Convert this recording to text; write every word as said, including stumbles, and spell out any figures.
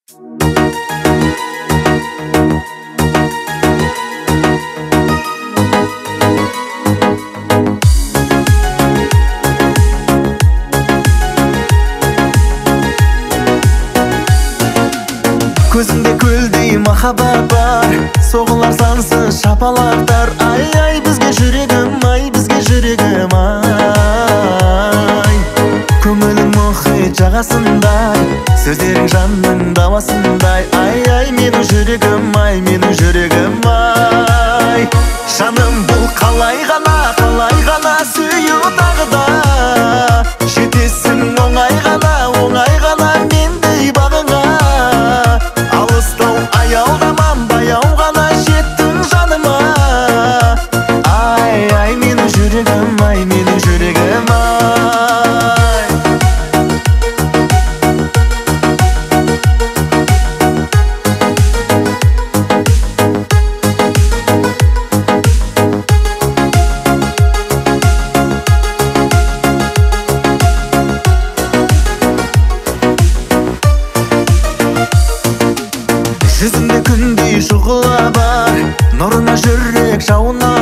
Көзіңде көлдей махаббат бар, соғылар сансыз шапалақтар. Ай-ай, бізге жүрегім, ай, бізге жүрегім, ай. Көңілің мұхит жағасындай, сөздерің жанның дауасындай. Ай-ай, менің жүрегім, ай, менің жүрегім, ай. Жаным, бұл қалай ғана, қалай ғана сүю тағы да. Жетесің оңай ғана, оңай ғана мендей бағыңа. Алыстау аялдамам, баяу ғана жеттің жаныма. Ай, ай, менің жүрегім, ай, менің жүрегім, ай. Жүзіңде күндей шұғыла бар, нұрына жүрек жауына